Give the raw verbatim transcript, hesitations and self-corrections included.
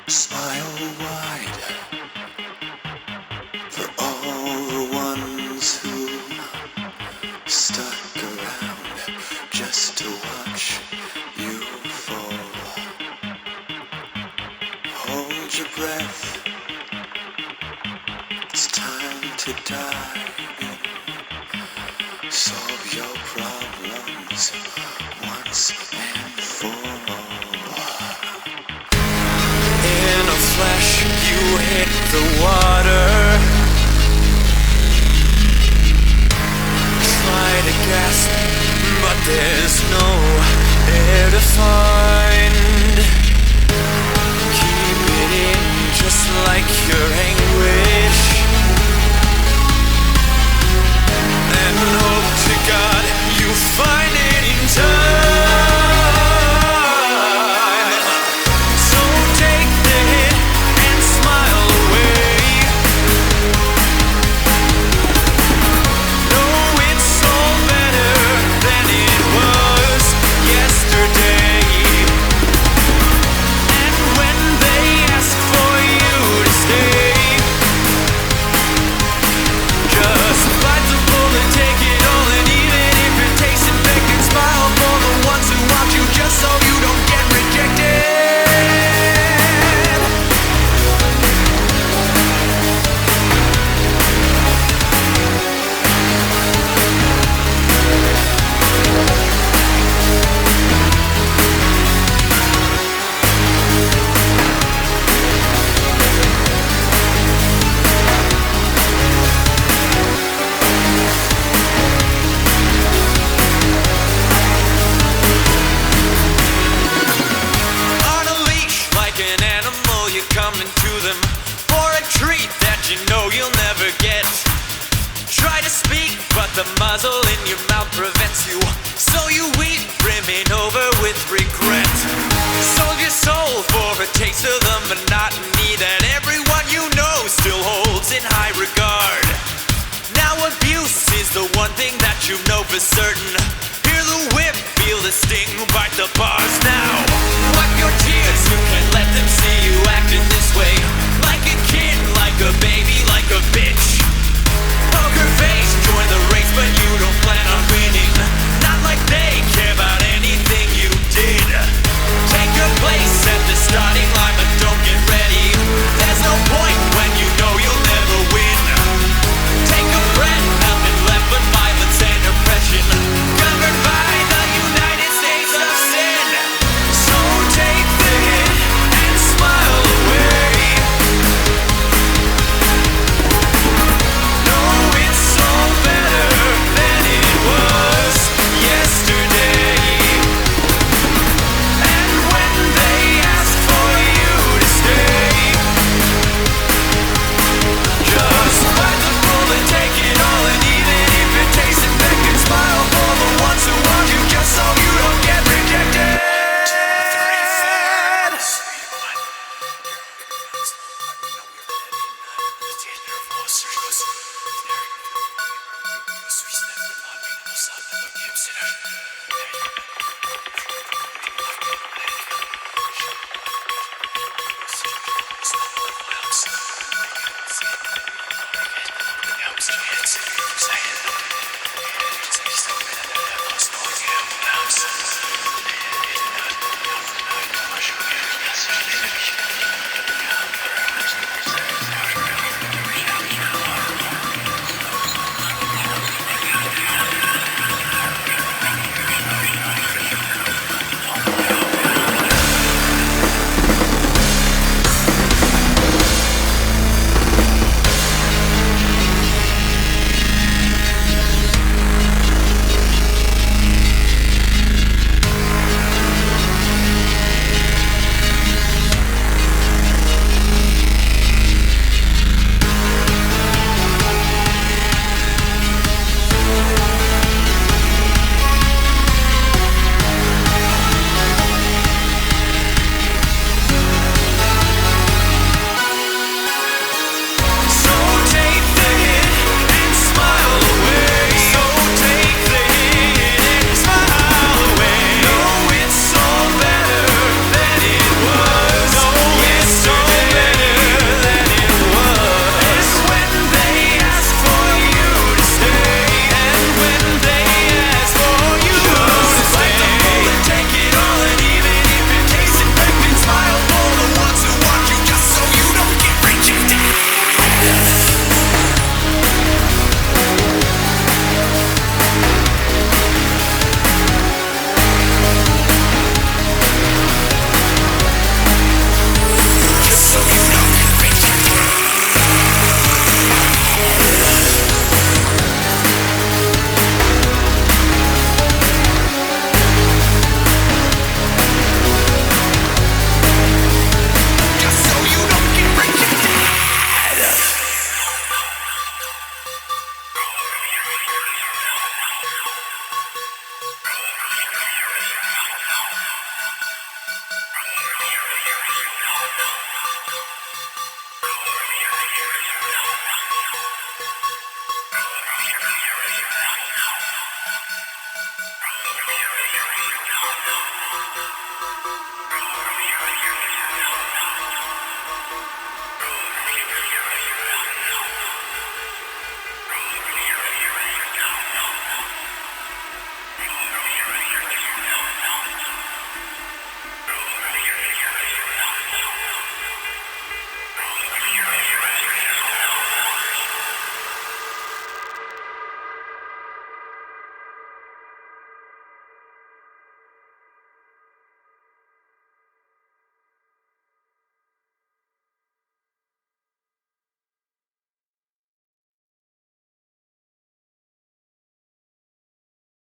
Smile wide for all the ones who stuck around just to watch you fall. Hold your breath, it's time to die. Solve your problems once and for all. In a flash, you hit the water. Try to gasp, but there's no air to find. Keep it in, just like your anguish, and hope to God you find it in time. Coming to them for a treat that you know you'll never get. Try to speak, but the muzzle in your mouth prevents you. So you weep, brimming over with regret. Sold your soul for a taste of the monotony that everyone you know still holds in high regard. Now abuse is the one thing that you know for certain.